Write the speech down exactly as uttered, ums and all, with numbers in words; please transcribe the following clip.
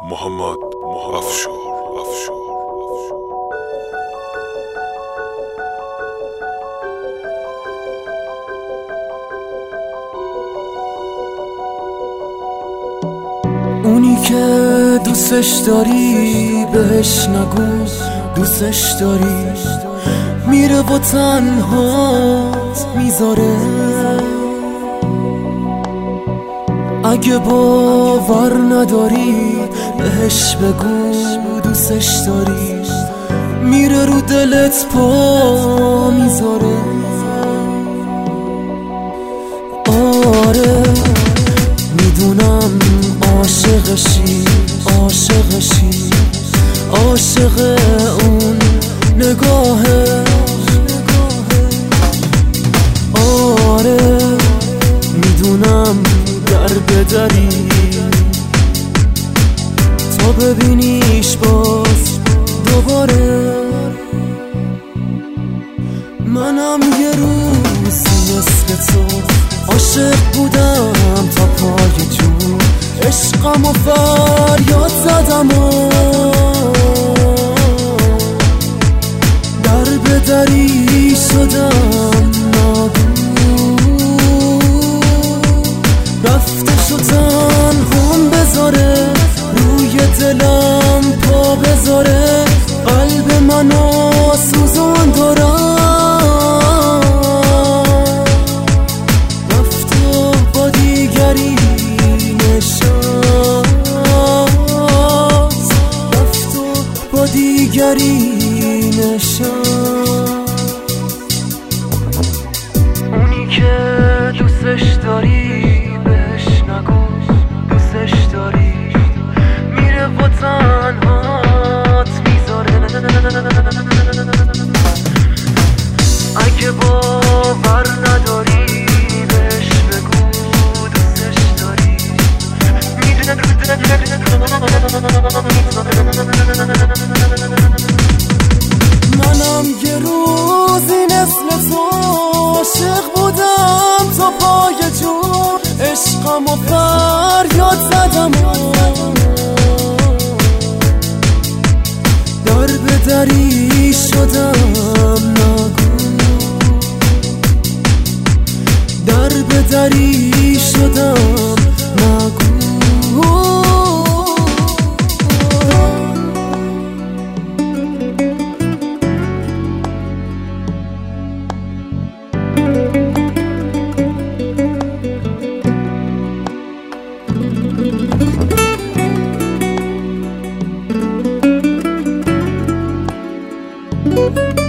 محمد افشار افشار اونی که دوستش داری بهش نگو دوستش داری، میره و تنهات میذاره. اگه باور نداری بهش بگو دوستش داری، میره رو دلت پا میذاره. آره میدونم عاشقشی عاشقشی عاشق اون نگاهه. آره میدونم در بدری تا ببینیش باز دوباره. منم یه روزی مثل تو عاشق بودم تا پای جون، عشقم و فریاد زدم و در بدری شدم ناگو. رفتش و تنهام بذاره روی دلم پا بذاره، قلب منو سوزان دارم. رفت و با دیگری نشست، رفت و با دیگری نشست. اونی که دوستش داری بهش نگو دوستش داری، میره و تنهات میذاره. اگه باور نداری بهش بگو دوستش داری، میدونه منم یه روزی مثل تو عاشق بودم تا پای جون، عشقم و فریاد زدم و در بدری شدم ناگو. در بدری شدم ناگو. Thank you.